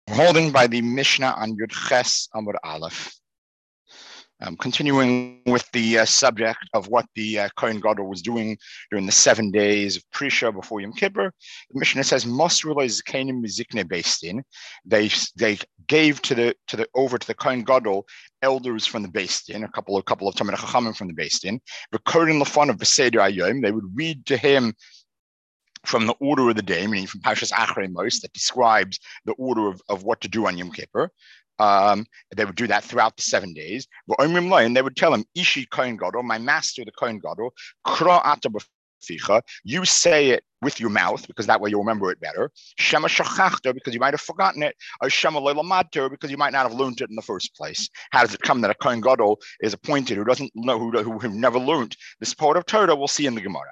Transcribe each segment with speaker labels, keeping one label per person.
Speaker 1: Holding by the Mishnah on Yud Ches Amud Aleph. Continuing with the subject of what the Kohen Gadol was doing during the 7 days of Prisha before Yom Kippur, the Mishnah says, "Mosrulay Zikanim Mizikne Beistin." They gave to the Kohen Gadol elders from the Beistin, a couple of Talmidei Chachamim from the Beistin. V'korin lefanav b'seder hayom. They would read to him from the order of the day, meaning from Parshas Achrei Mos, that describes the order of what to do on Yom Kippur. They would do that throughout the 7 days. And they would tell him, Ishi Kohen Gadol, my master, the Kohen Gadol, Kra ata b'ficha, you say it with your mouth, because that way you'll remember it better. Shema shachachta, because you might have forgotten it. Or Shema le'lamadto, because you might not have learned it in the first place. How does it come that a Kohen Gadol is appointed who doesn't know, who never learned this part of Torah? We'll see in the Gemara.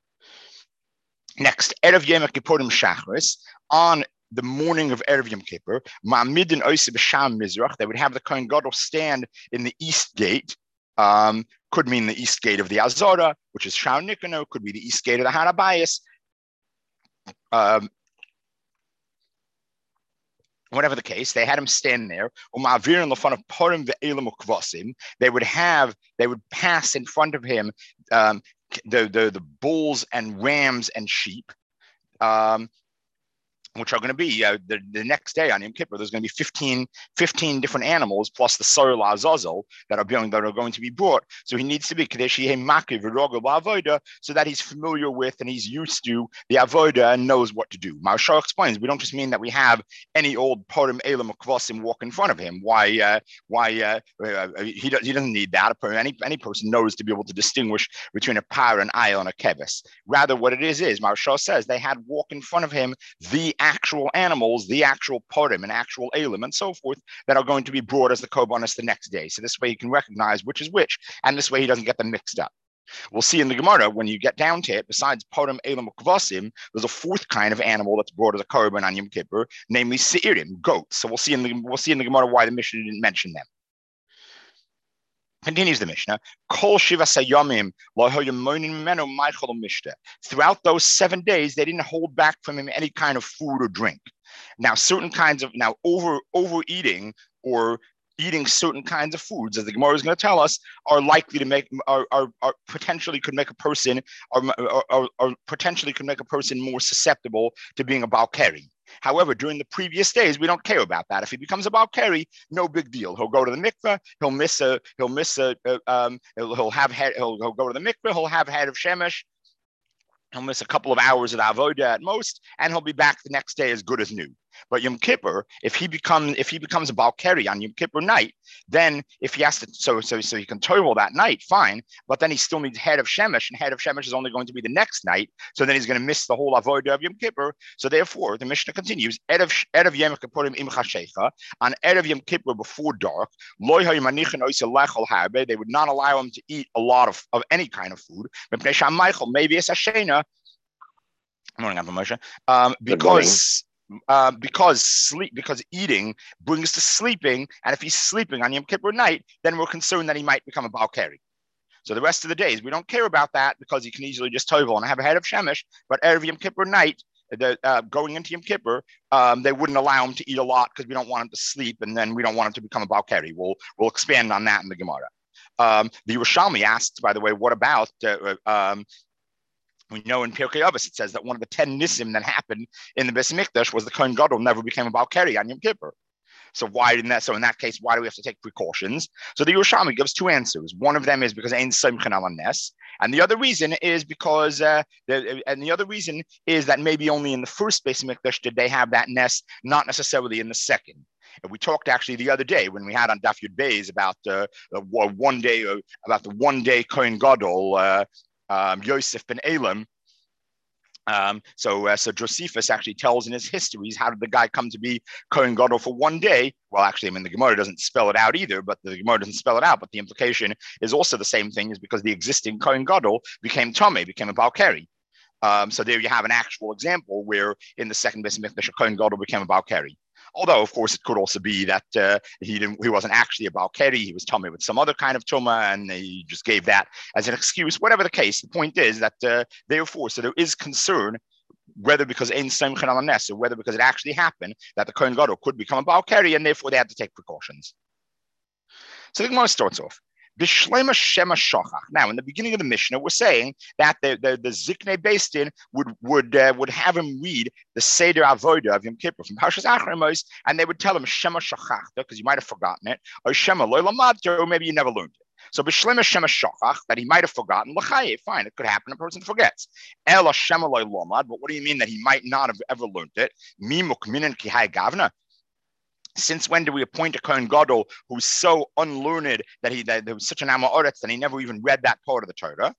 Speaker 1: Next, Erev Yom Kippurim Shachris, on the morning of Erev Yom Kippur, Ma'amidin Oiseh b'Sham Mizrach, they would have the Kohen Gadol stand in the east gate, could mean the east gate of the Azora, which is Sha'ar Nikanor, could be the east gate of the Har HaBayis. Whatever the case, they had him stand there. They would pass in front of him the bulls and rams and sheep, which are going to be the next day on Yom Kippur. There's going to be 15 different animals plus the Sorel Azazel that are going to be brought. So he needs to be so that he's familiar with and he's used to the avoda and knows what to do. Maharsha explains, we don't just mean that we have any old Purim Elam or Kvasim walk in front of him. He doesn't need that. Any person knows to be able to distinguish between a par, an ayil, and a kevis. Rather, what it is Maharsha says they had walk in front of him the actual animals, the actual Purim and actual Elim and so forth that are going to be brought as the Korbanos the next day. So this way he can recognize which is which, and this way he doesn't get them mixed up. We'll see in the Gemara, when you get down to it, besides Purim, Elim, Kvasim, there's a fourth kind of animal that's brought as a Korban on Yom Kippur, namely Seirim, goats. So we'll see in the Gemara why the Mishnah didn't mention them. Continues the Mishnah. Throughout those 7 days, they didn't hold back from him any kind of food or drink. Now, overeating or eating certain kinds of foods, as the Gemara is going to tell us, are likely to make are potentially could make a person or potentially could make a person more susceptible to being a Balkari. However, during the previous days, we don't care about that. If he becomes a Balkari, no big deal. He'll go to the mikveh. He'll go to the mikveh. He'll have head of shemesh. He'll miss a couple of hours of avoda at most, and he'll be back the next day as good as new. But Yom Kippur, if he becomes a Balkari on Yom Kippur night, then if he has to, so he can toil that night, fine. But then he still needs head of shemesh, and head of shemesh is only going to be the next night. So then he's going to miss the whole avodah of Yom Kippur. So therefore, the Mishnah continues: Erev Yom Kippurim im chashecha, on Erev Yom Kippur before dark, they would not allow him to eat a lot of any kind of food. Maybe it's a shena. Because eating brings to sleeping, and if he's sleeping on Yom Kippur night, then we're concerned that he might become a Balkari. So the rest of the days, we don't care about that because he can easily just tovel and have a head of shemesh. But Erev Yom Kippur night, going into Yom Kippur, they wouldn't allow him to eat a lot because we don't want him to sleep, and then we don't want him to become a Balkari. We'll expand on that in the Gemara. The Yerushalmi asks, by the way, what about we know in Pirkei Avos it says that one of the 10 nisim that happened in the Beis Mikdash was the Kohen Gadol never became a Balkari on Yom Kippur. So in that case, why do we have to take precautions? So the Yerushalmi gives two answers. One of them is because ein simchen al nes, and the other reason is because that maybe only in the first Beis Mikdash did they have that nes, not necessarily in the second. And we talked actually the other day when we had on Daf Yud Beis about the one day Kohen Gadol. Yosef ben Elam. So Josephus actually tells in his histories how did the guy come to be Kohen Gadol for 1 day. Well, actually, the Gemara doesn't spell it out either, but the implication is also the same thing, is because the existing Kohen Gadol became Tomei, became a Balkari. So there you have an actual example where in the second Beis Mikdash, Kohen Gadol became a Balkari. Although, of course, it could also be that he wasn't actually a Balkari, he was tummy with some other kind of tumah, and he just gave that as an excuse. Whatever the case, the point is that therefore, so there is concern whether because ein semchen al nes, or whether because it actually happened that the Kohen Gadol could become a Baal Keri, and therefore they had to take precautions. So the Gemara starts off. Now, in the beginning of the Mishnah, we're saying that the Ziknei Beis Din would have him read the Seder Avodah of Yom Kippur from Parshas Acharemos, and they would tell him Shema Shachachta, because you might have forgotten it, or Shema Lo Lamadta, or maybe you never learned it. So B'Shlema Shema Shachach, that he might have forgotten, L'chayev, fine, it could happen, a person forgets. Ela Shema Lo Lamad, but what do you mean that he might not have ever learned it? Mi Mukminin Ki Hai Gavna. Since when do we appoint a Kohen Gadol who's so unlearned that there was such an Amoritz that he never even read that part of the Torah?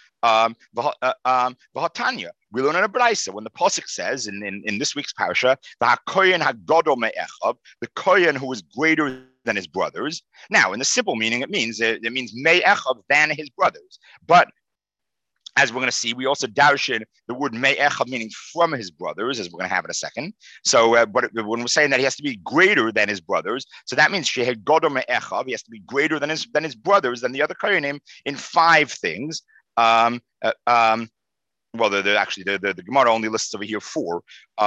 Speaker 1: V'hatanya, we learn in a Braisa when the pasuk says in this week's parasha, the Kohen HaGadol Me'echab, the Kohen who is greater than his brothers. Now, in the simple meaning, it means Me'echab than his brothers, but as we're going to see, we also darshan the word me'echad, meaning from his brothers, as we're going to have in a second. So, but when we're saying that he has to be greater than his brothers, so that means shehed gadol me'echad, he has to be greater than his brothers, than the other kohanim, in 5 things. Well, the Gemara only lists over here 4.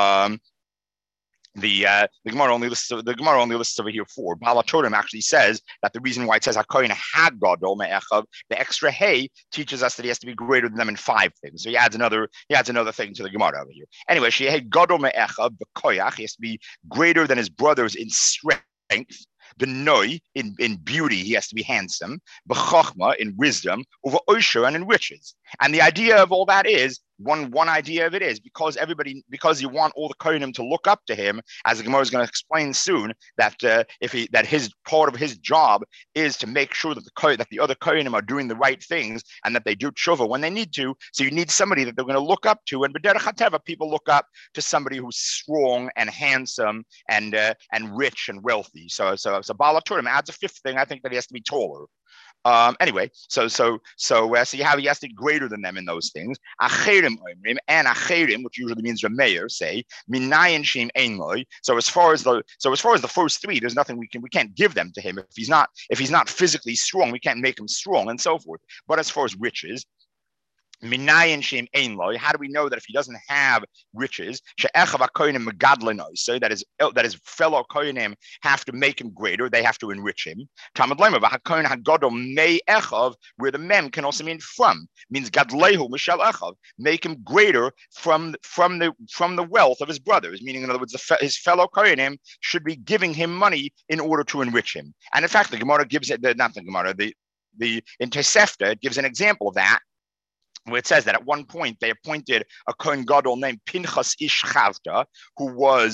Speaker 1: The Gemara only lists over here 4. Baal HaTorah actually says that the reason why it says HaKohen HaGadol Me'echav, the extra hey teaches us that he has to be greater than them in 5 things. So he adds another thing to the Gemara over here. Anyway, Shehei Gadol Me'echav b'koyach, he has to be greater than his brothers in strength. B'noi, in beauty, he has to be handsome. B'chochma, in wisdom. Over osher, and in riches. And the idea of all that is, one idea of it is because you want all the Kohanim to look up to him, as the Gemara is going to explain soon, that his part of his job is to make sure that the other Kohanim are doing the right things and that they do tshuva when they need to. So you need somebody that they're going to look up to, and b'derech hateva, people look up to somebody who's strong and handsome and rich and wealthy. So Baal HaTorah adds a 5th thing. I think that he has to be taller. Anyway, so you have he has to be greater than them in those things. Acherim and acherim, which usually means Rameir, say minayin shim einloi. So as far as the first 3, there's nothing we can't give them to him if he's not physically strong. We can't make him strong and so forth. But as far as riches, minayin shem ein lo. How do we know that if he doesn't have riches, she'echav hakohanim megadlenoi, so that his fellow kohanim have to make him greater, they have to enrich him. Talmud Lema v'hakohen hagadol mei echav, where the mem can also mean from, means gadlehu mishal echav, make him greater from the wealth of his brothers. Meaning, in other words, his fellow kohanim should be giving him money in order to enrich him. And in fact, the Gemara gives it. Not the Gemara. The in Tosefta, it gives an example of that, where it says that at one point they appointed a Kohen Gadol named Pinchas Ish Chavta, who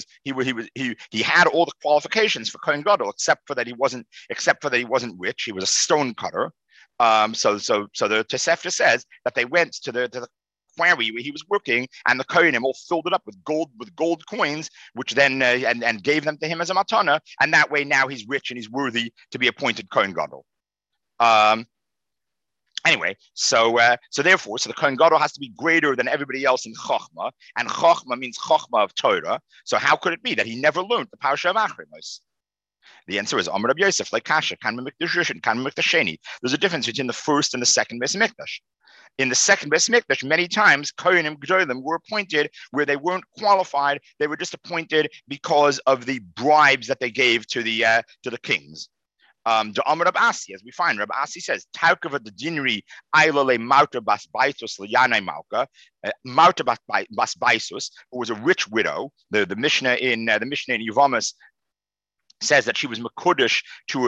Speaker 1: he had all the qualifications for Kohen Gadol, except for that he wasn't rich. He was a stone cutter. So the Tosefta says that they went to the quarry where he was working, and the Kohanim all filled it up with gold coins, which then and gave them to him as a matana, and that way now he's rich and he's worthy to be appointed Kohen Gadol. Anyway, so the Kohen Gadol has to be greater than everybody else in Chochmah, and Chochmah means Chochmah of Torah. So how could it be that he never learned the Parasha of Acharemos? The answer is Amar Rabbi Yosef, like Kasha, Kan Mikdash Rishon, Kan Mikdash Sheni. There's a difference between the first and the second Beis Mikdash. In the second Beis Mikdash, many times Kohanim Gedolim were appointed where they weren't qualified. They were just appointed because of the bribes that they gave to the kings. The Amar Rab Asi, as we find, Rab Asi says, "Taukava the dinri ailale Marta bas Baisus liyanai Malka, Marta bas Baisus, who was a rich widow." The Mishnah in Yevamos says that she was makudish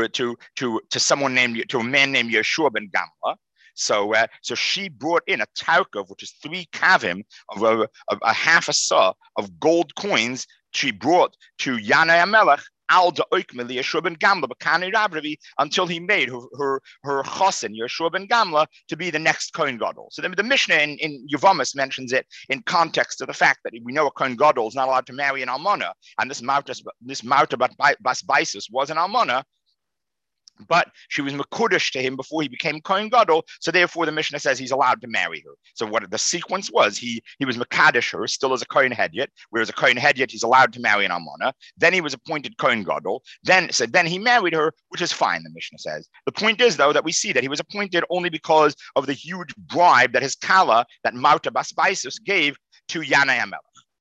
Speaker 1: to a man named Yeshua ben Gamla. So she brought in a taukov, which is 3 kavim of a half a sa of gold coins. She brought to Yanai Amelech until he made her chosin, Yeshua ben Gamla, to be the next Kohen Gadol. So the Mishnah in Yevamos mentions it in context of the fact that we know a Kohen Gadol is not allowed to marry an almana, and this Marta bas Baisus was an almana, but she was makudish to him before he became Kohen Gadol, so therefore the Mishnah says he's allowed to marry her. So what the sequence was, he was makadosh her still as a Kohen Hedyot, whereas a Kohen Hedyot he's allowed to marry an almana. Then he was appointed Kohen Gadol. Then he married her, which is fine, the Mishnah says. The point is, though, that we see that he was appointed only because of the huge bribe that his kala, that Marta bas Baisus, gave to Yanai Amelech.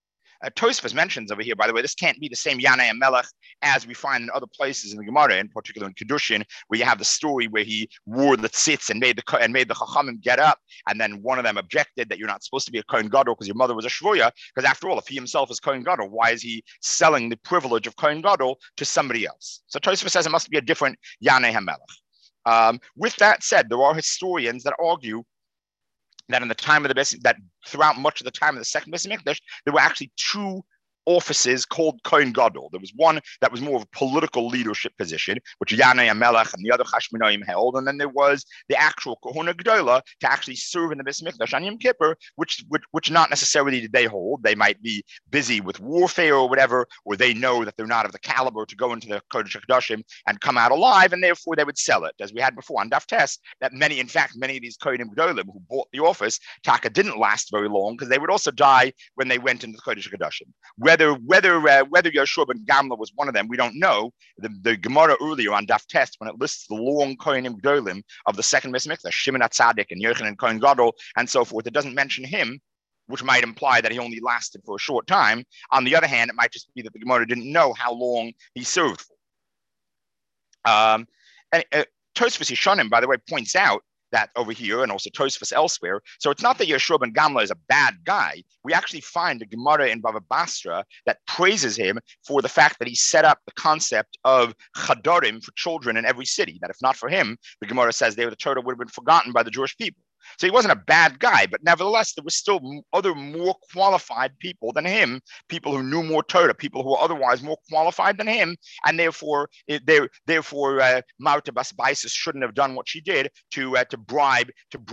Speaker 1: Tosfos mentions over here, by the way, this can't be the same Yanei HaMelech as we find in other places in the Gemara, in particular in Kedushin, where you have the story where he wore the tzitz and made the Chachamim get up, and then one of them objected that you're not supposed to be a Kohen Gadol because your mother was a Shvuya, because after all, if he himself is Kohen Gadol, why is he selling the privilege of Kohen Gadol to somebody else? So Tosfos says it must be a different Yanei HaMelech. With that said, there are historians that argue that in the time of that throughout much of the time of the second Beis Hamikdash, there were actually two offices called Kohen Gadol. There was one that was more of a political leadership position, which Yanei HaMelech and the other Chashmonaim held, and then there was the actual Kohuna Gedola to actually serve in the Beis Hamikdash on Yom Kippur, which not necessarily did they hold. They might be busy with warfare or whatever, or they know that they're not of the caliber to go into the Kodesh HaKadoshim and come out alive, and therefore they would sell it, as we had before on Daf Tes, that many of these Kohenim Gedolim who bought the office, Taka didn't last very long because they would also die when they went into the Kodesh HaKadoshim. Whether Yehoshua ben Gamla was one of them, we don't know. The Gemara earlier on Daf Tes, when it lists the long Kohenim Gedolim of the second Beis Hamikdash, Shimon HaTzadik and Yochanan Kohen Gadol and so forth, it doesn't mention him, which might imply that he only lasted for a short time. On the other hand, it might just be that the Gemara didn't know how long he served for. Tosfos Yeshanim, by the way, points out that over here, and also Tosfos elsewhere. So it's not that Yehoshua ben Gamla is a bad guy. We actually find a Gemara in Bava Basra that praises him for the fact that he set up the concept of Chadorim for children in every city, that if not for him, the Gemara says the Torah would have been forgotten by the Jewish people. So he wasn't a bad guy, but nevertheless, there were still other more qualified people than him, people who knew more Torah, people who were otherwise more qualified than him, and therefore Marta Bas Baisis shouldn't have done what she did to bribe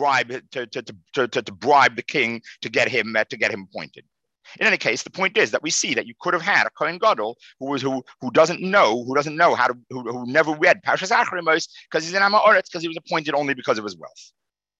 Speaker 1: the king to get him appointed. In any case, the point is that we see that you could have had a Kohen Gadol who doesn't know how to who never read Parshas Acharei because he's in Am Haaretz because he was appointed only because of his wealth.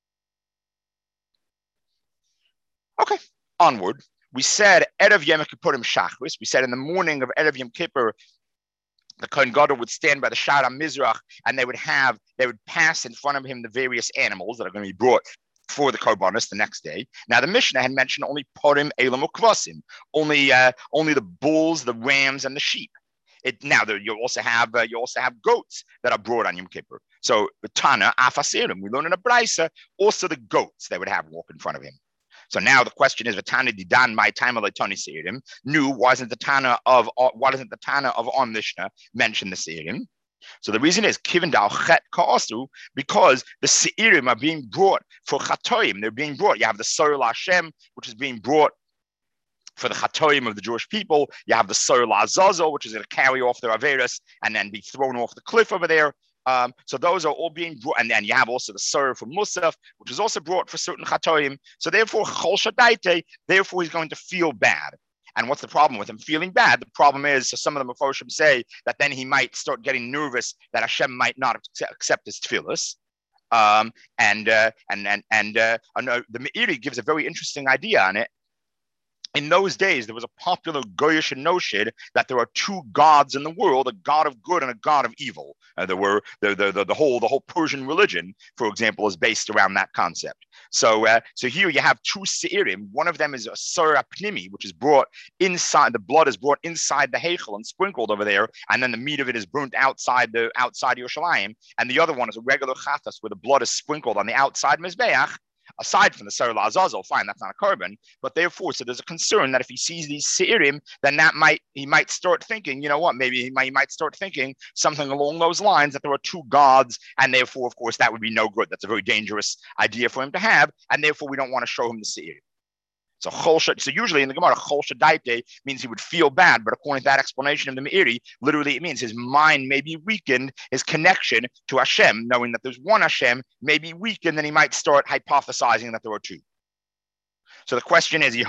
Speaker 1: Okay, onward. We said Erev Yom Kippurim Shachris. We said in the morning of Erev Yom Kippur, the Kohen Gadol would stand by the Sha'ar HaMizrach, and they would pass in front of him the various animals that are going to be brought for the Korbanos the next day. Now the Mishnah had mentioned only Purim, Elam, Ukvasim, only the bulls, the rams, and the sheep. You also have goats that are brought on Yom Kippur. So Tana Afasirim, we learn in a Braisa, also the goats they would have walk in front of him. So now the question is, V'tana didan my time alaytoni seirim. Why doesn't the Tana of our Mishnah mention the seirim? So the reason is kiven dal chet ka'asu, because the seirim are being brought for chatoim. They're being brought. You have the Sorah Hashem, which is being brought for the chatoim of the Jewish people. You have the Sorah Azazel, which is going to carry off their averos and then be thrown off the cliff over there. So those are all being brought, and then you have also the Sorah from Musaf, which is also brought for certain chatoim. So therefore, Chol Shadaite, therefore he's going to feel bad. And what's the problem with him feeling bad? The problem is, so some of the Mefoshim say that then he might start getting nervous that Hashem might not accept his tefillos. The Meiri gives a very interesting idea on it. In those days, there was a popular Goyish notion that there are two gods in the world, a god of good and a god of evil. The whole Persian religion, for example, is based around that concept. So here you have two seirim. One of them is a Sorah Pnimi, which is brought inside. The blood is brought inside the heichel and sprinkled over there, and then the meat of it is burnt outside Yerushalayim. And the other one is a regular chatas, where the blood is sprinkled on the outside mizbeach. Aside from the Sorah Azazel, fine, that's not a korban, but therefore, so there's a concern that if he sees these seirim, then he might start thinking, you know what, maybe he might start thinking something along those lines, that there are two gods, and therefore, of course, that would be no good. That's a very dangerous idea for him to have, and therefore we don't want to show him the seirim. So usually in the Gemara, Chol Shadaite means he would feel bad, but according to that explanation of the Meiri, literally it means his mind may be weakened, his connection to Hashem, knowing that there's one Hashem, may be weakened, then he might start hypothesizing that there are two. So the question is, in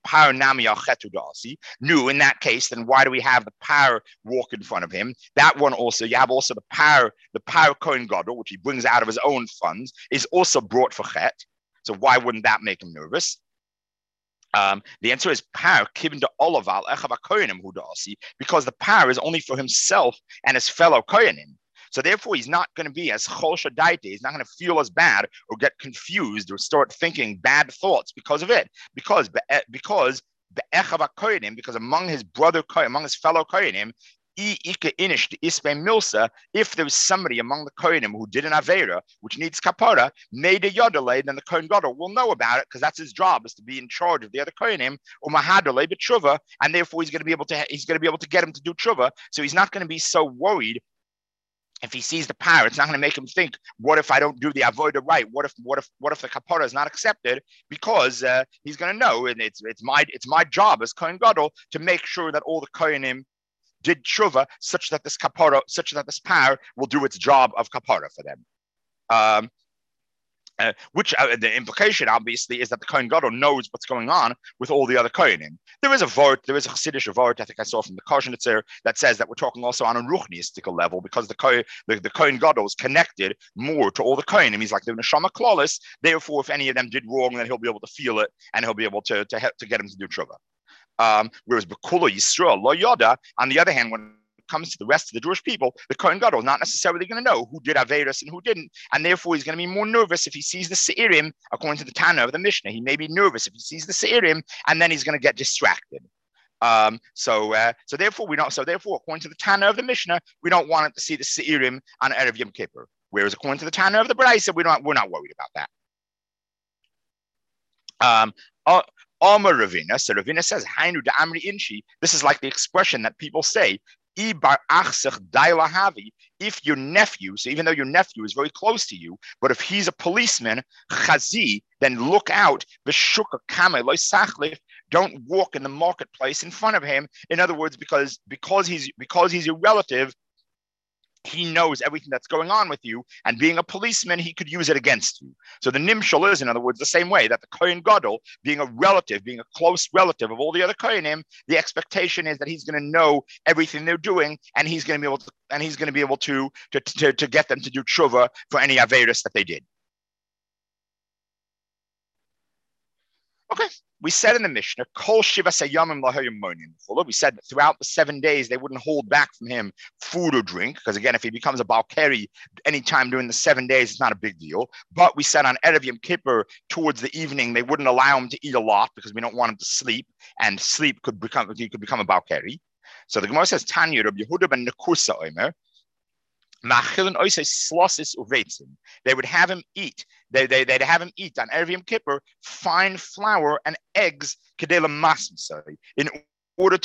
Speaker 1: that case, then why do we have the power walk in front of him? That one also, you have also the power Kohen Gadol, which he brings out of his own funds, is also brought for Chet. So why wouldn't that make him nervous? The answer is power given to Olaval Echav Kohenim Hudasi, because the power is only for himself and his fellow Kohenim. So therefore, he's not going to be as Chol Shadaite. He's not going to feel as bad or get confused or start thinking bad thoughts because of it. Because the Echava Kohenim, because among his fellow Kohenim, if there's somebody among the Kohenim who did an Avera, which needs Kapara, made a Yodele, then the Kohen Gadol will know about it, because that's his job, is to be in charge of the other Kohenim, Umahadele b'tshuva, and therefore he's going to be able to get him to do tshuva. So he's not going to be so worried. If he sees the power, it's not going to make him think, what if I don't do the avodah right? What if the kapara is not accepted? Because he's going to know, and it's my job as Kohen Gadol to make sure that all the Kohenim did tshuva such that this power will do its job of kapara for them. Which the implication, obviously, is that the Kohen Gadol knows what's going on with all the other Kohenim. There is a Chassidish vort, I think I saw from the Koshnitzer, that says that we're talking also on a ruchniistical level, because the Kohen Gadol is connected more to all the Kohenim. He's like the Neshama Klolis. Therefore, if any of them did wrong, then he'll be able to feel it, and he'll be able to get him to do tshuva. Whereas B'Kula Yisrael Lo Yoda, on the other hand, when comes to the rest of the Jewish people, the Kohen Gadol is not necessarily going to know who did Averis and who didn't, and therefore he's going to be more nervous if he sees the Seirim, according to the Tana of the Mishnah. He may be nervous if he sees the Seirim, and then he's going to get distracted. So therefore, according to the Tana of the Mishnah, we don't want him to see the Seirim on Erev Yom Kippur. Whereas according to the Tana of the Braisa, we're not worried about that. Amar Ravina. So Ravina says, Hainu da Amri Inshi. This is like the expression that people say, if your nephew, so even though your nephew is very close to you, but if he's a policeman, chazi, then look out. Don't walk in the marketplace in front of him. In other words, because he's your relative, he knows everything that's going on with you, and being a policeman, he could use it against you. So the nimshal is, in other words, the same way that the Kohen Gadol, being a close relative of all the other Kohenim, the expectation is that he's going to know everything they're doing, and he's going to be able to get them to do tshuva for any averis that they did. Okay. We said in the Mishnah, Kol Shiva Sayamim Lahayim Monim. We said that throughout the 7 days they wouldn't hold back from him food or drink, because again, if he becomes a Balkari anytime during the 7 days, it's not a big deal. But we said on Erev Yom Kippur, towards the evening, they wouldn't allow him to eat a lot because we don't want him to sleep, and sleep could become a Balkari. So the Gemara says, Tanya Rabbi Yehuda ben Nekusa Omer, they would have him eat. They'd have him eat on Erev Yom Kippur fine flour and eggs in order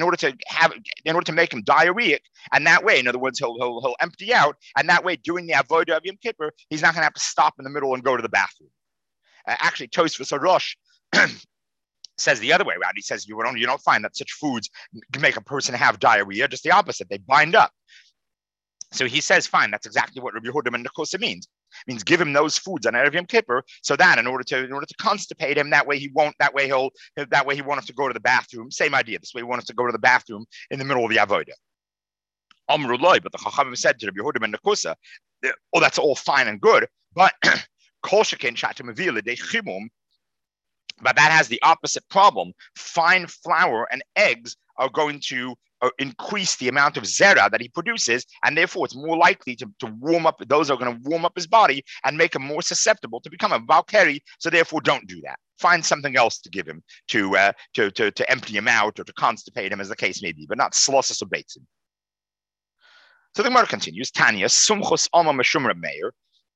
Speaker 1: to make him diarrheic, and that way, in other words, he'll empty out, and that way, doing the avodah of Yom Kippur, he's not going to have to stop in the middle and go to the bathroom. Actually, Tosfos Harosh says the other way around. He says you don't find that such foods make a person have diarrhea. Just the opposite; they bind up. So he says, fine, that's exactly what Rabbi Yehuda ben Nekusa means. It means give him those foods on Erev Yom Kippur, so that in order to constipate him, that way he won't have to go to the bathroom. Same idea. This way he won't have to go to the bathroom in the middle of the avodah. Amrullah, but the Chachamim said to Rabbi Yehuda ben Nekusa, oh, that's all fine and good, but Kol Sheken Shatim Avila de Chimum, but that has the opposite problem. Fine flour and eggs are going to increase the amount of zera that he produces, and therefore it's more likely to warm up. Those are going to warm up his body and make him more susceptible to become a Balkari. So therefore, don't do that. Find something else to give him to empty him out or to constipate him, as the case may be, but not slossus or beitzim. So the Gemara continues. Tanya sumchus alma meshumra meir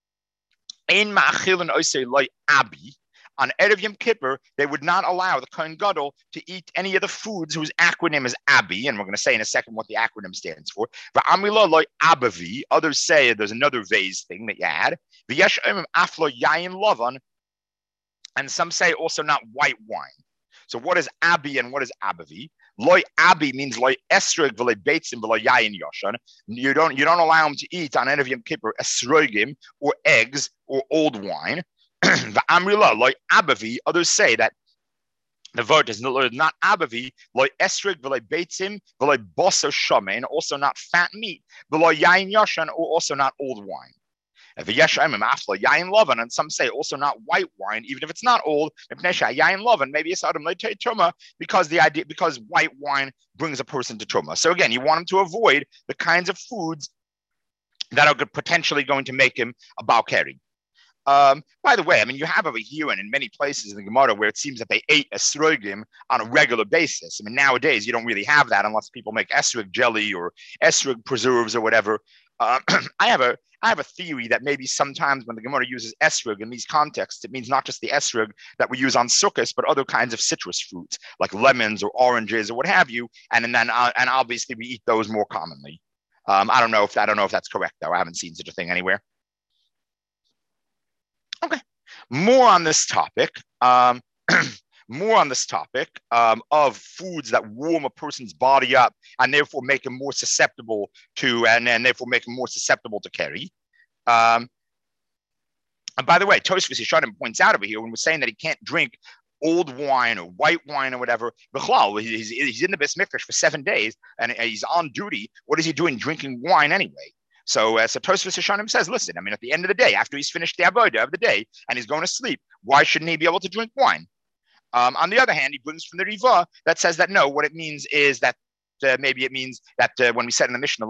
Speaker 1: ein ma'achilin oisei loy abi. On Erev Yom Kippur, they would not allow the Kohen Gadol to eat any of the foods whose acronym is Abi, and we're going to say in a second what the acronym stands for. V'amrila loy abavi. Others say there's another vase thing that you add. V'yesh omim aflo yayin lovan, and some say also not white wine. So what is Abi and what is Abavi? Loy Abi means loy esrog v'loy beitzim v'loy yayin yoshan. You don't allow him to eat on Erev Yom Kippur esrogim or eggs or old wine. V'amrila loy abavi. Others say that the word is not abavi, loy esrog v'loy beitzim v'loy boser shomen, also not fat meat, v'loy yayin yoshan, or also not old wine. V'yesh omim aflo yayin lovan, and some say also not white wine, even if it's not old. Yayin lovan, maybe it's adam leitei truma, because white wine brings a person to truma. So again, you want him to avoid the kinds of foods that are potentially going to make him a balkari. By the way, I mean, you have over here and in many places in the Gemara where it seems that they ate esrogim on a regular basis. I mean, nowadays you don't really have that unless people make esrog jelly or esrog preserves or whatever. I have a theory that maybe sometimes when the Gemara uses esrog in these contexts, it means not just the esrog that we use on sukkahs, but other kinds of citrus fruits like lemons or oranges or what have you. And obviously we eat those more commonly. I don't know if that's correct though. I haven't seen such a thing anywhere. Okay, more on this topic. More on this topic of foods that warm a person's body up and therefore make him more susceptible to, and therefore make him more susceptible to carry. And by the way, Tosfos Yeshanim points out over here when we're saying that he can't drink old wine or white wine or whatever. He's in the Beis Mikdash for 7 days and he's on duty. What is he doing drinking wine anyway? So Tosfos Yeshanim says, listen, I mean, at the end of the day, after he's finished the avodah of the day and he's going to sleep, why shouldn't he be able to drink wine? On the other hand, he brings from the Riva that says that no, what it means is that maybe it means that when we said in the Mishnah,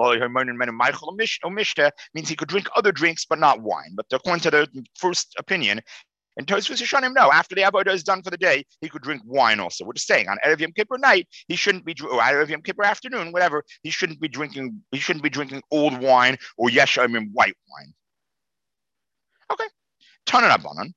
Speaker 1: means he could drink other drinks, but not wine. But according to the first opinion, and Tosfos Yeshanim, no, after the avodah is done for the day, he could drink wine also. We're just saying on Erev Yom Kippur night, he shouldn't be, or Erev Yom Kippur afternoon, whatever, he shouldn't be drinking old wine or Yeshayim white wine. Okay. Tanan Abanan.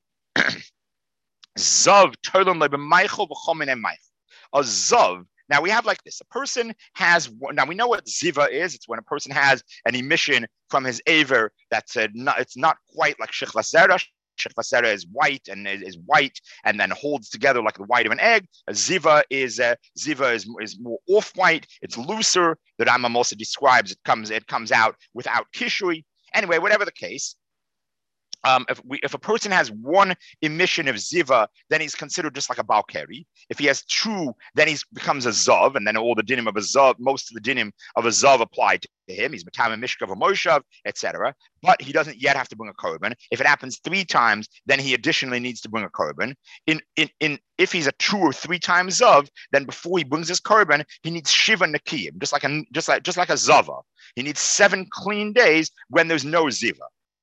Speaker 1: Zav tolan lebemaichel v'chomin emaichel. A zav. Now we have like this. A person has. Now we know what ziva is. It's when a person has an emission from his aver that's it's not quite like shechvas zera. Shechvas zera is white and then holds together like the white of an egg. A ziva is more off white. It's looser. The Rambam also describes it comes out without kishui. Anyway, whatever the case. If a person has one emission of ziva, then he's considered just like a balkeri. If he has two, then he becomes a zav, and then all the dinim of a zav, most of the dinim of a zav apply to him. He's matam mishkav or moshav, etc. But he doesn't yet have to bring a korban. If it happens 3 times, then he additionally needs to bring a korban. If he's a 2 or 3 times zav, then before he brings his korban, he needs shiva nakiyim, just like a zava. He needs 7 clean days when there's no ziva.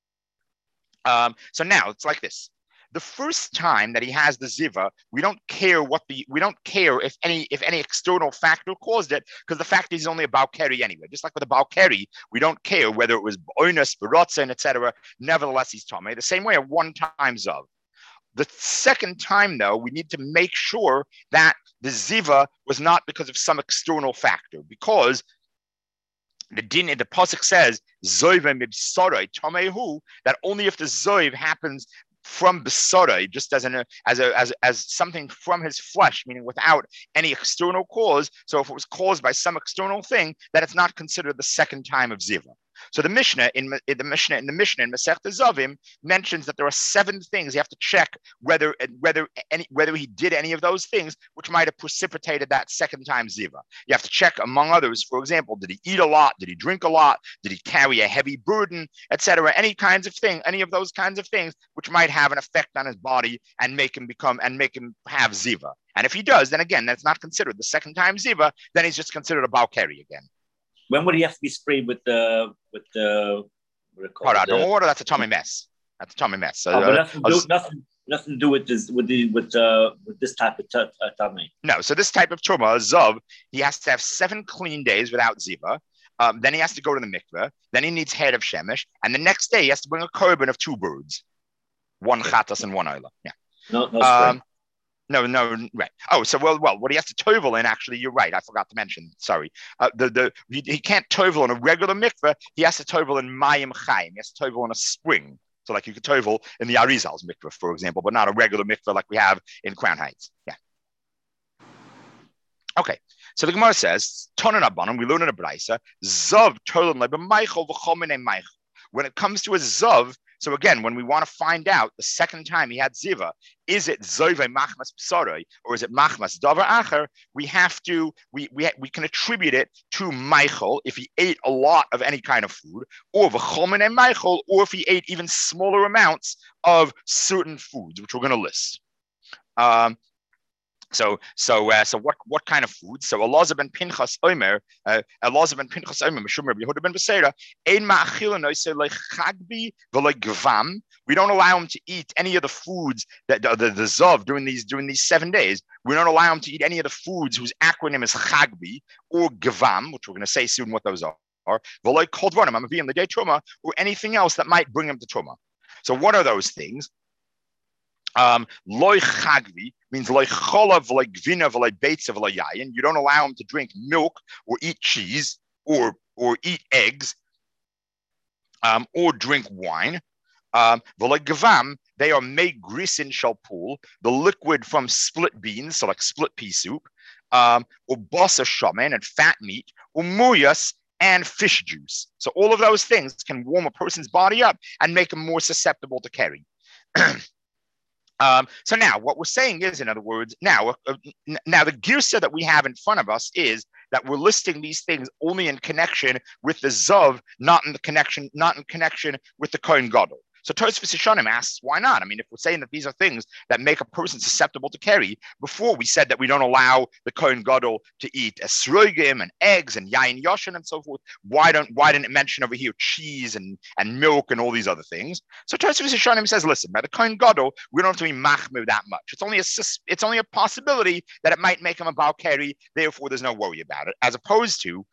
Speaker 1: So now it's like this. The first time that he has the ziva, we don't care if any external factor caused it, because the fact is only a balkeri anyway. Just like with a balkeri, we don't care whether it was oinus, barotzen, etc. Nevertheless, he's tamei. The same way a 1-time zav. The second time, though, we need to make sure that the ziva was not because of some external factor, because the pasuk says zoiv mibsoroi tamehu, that only if the zoiv happens from besoroi, just as something from his flesh, meaning without any external cause. So if it was caused by some external thing, that it's not considered the second time of ziva. So the Mishnah in Masechta Zavim mentions that there are 7 things you have to check whether he did any of those things which might have precipitated that second time ziva. You have to check, among others, for example, did he eat a lot? Did he drink a lot? Did he carry a heavy burden, etc.? Any of those kinds of things which might have an effect on his body and make him have ziva. And if he does, then again, that's not considered the second time ziva. Then he's just considered a balkeri again.
Speaker 2: When would he have to be sprayed with the
Speaker 1: water? That's a tummy mess. So,
Speaker 2: nothing to do with this type of tummy.
Speaker 1: No. So this type of tumah, zav, he has to have 7 clean days without ziva. Then he has to go to the mikveh. Then he needs head of shemesh, and the next day he has to bring a korban of 2 birds, 1 chatas and 1 oila. Yeah.
Speaker 2: No spray.
Speaker 1: No, right. Oh, so well, what he has to tovel in, actually, you're right. I forgot to mention. Sorry. He can't tovel in a regular mikveh. He has to tovel in mayim chaim. He has to tovel in a spring. So like you could tovel in the Arizal's mikveh, for example, but not a regular mikveh like we have in Crown Heights. Yeah. Okay. So the Gemara says, Tonan Abanim, we learn in a Braisa, Zav tolan lebemaichel v'chomin emaichel. When it comes to a zav, so again, when we want to find out the second time he had ziva, is it zoive machmas psoroi or is it machmas davar acher? We can attribute it to Michael if he ate a lot of any kind of food, or v'chomin and Michael, or if he ate even smaller amounts of certain foods, which we're going to list. So what kind of food? So Elazar ben Pinchas Omer, Mishum Rabbi Yehuda ben Beseira, Ein ma'achila noisei like chagbi v'loi gvam. We don't allow him to eat any of the foods that the zav during these 7 days. We don't allow him to eat any of the foods whose acronym is chagbi or gvam, which we're going to say soon what those are. V'loi kol dvarim amaviyim l'day truma, or anything else that might bring him to truma. So what are those things? Loy chagvi means loy cholav, loy gvina, loy beitza, loy yayin. You don't allow him to drink milk or eat cheese or eat eggs or drink wine. Loy gavam, they are made grisin shalpul, the liquid from split beans, so like split pea soup, or basa shaman and fat meat, or muyas and fish juice. So all of those things can warm a person's body up and make him more susceptible to carry. So now what we're saying is, in other words, now the girsa that we have in front of us is that we're listing these things only in connection with the zav, not in connection with the Kohen Gadol. So Tosfos Yeshanim asks, why not? I mean, if we're saying that these are things that make a person susceptible to carry, before we said that we don't allow the Kohen Gadol to eat esrogim and eggs and yain yoshin and so forth. Why didn't it mention over here cheese and milk and all these other things? So Tosfos Yeshanim says, listen, by the Kohen Gadol, we don't have to be machmir that much. It's only a possibility that it might make him a bal carry. Therefore, there's no worry about it. As opposed to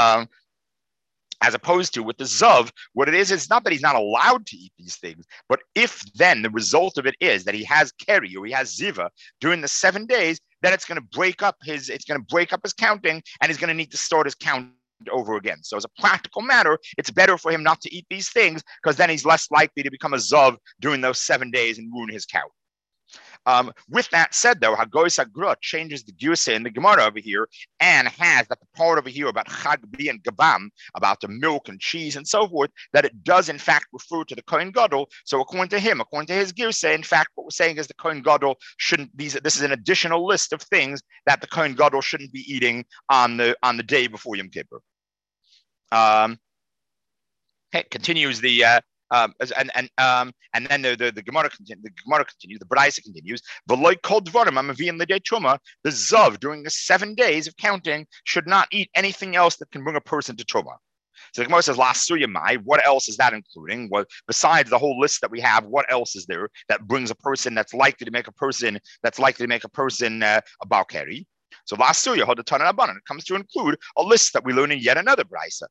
Speaker 1: with the zav, what it is not that he's not allowed to eat these things, but if then the result of it is that he has keri or he has ziva during the 7 days, then it's going to break up his counting, and he's going to need to start his count over again. So as a practical matter, it's better for him not to eat these things, because then he's less likely to become a zav during those 7 days and ruin his count. With that said, though, Hagoy Sagra changes the Girsa in the Gemara over here and has that the part over here about Chagbi and Gabam, about the milk and cheese and so forth, that it does in fact refer to the Kohen Gadol. So according to his Girsa, in fact, what we're saying is the Kohen Gadol shouldn't be. This is an additional list of things that the Kohen Gadol shouldn't be eating on the day before Yom Kippur. Continues the. And then the Gemara continues. The Braisa continues. The zav during the 7 days of counting should not eat anything else that can bring a person to truma. So the Gemara says, "La suyamai." What else is that including? Well, besides the whole list that we have, what else is there that brings a person that's likely to make a person a balkari? So last suya, it comes to include a list that we learn in yet another Braisa.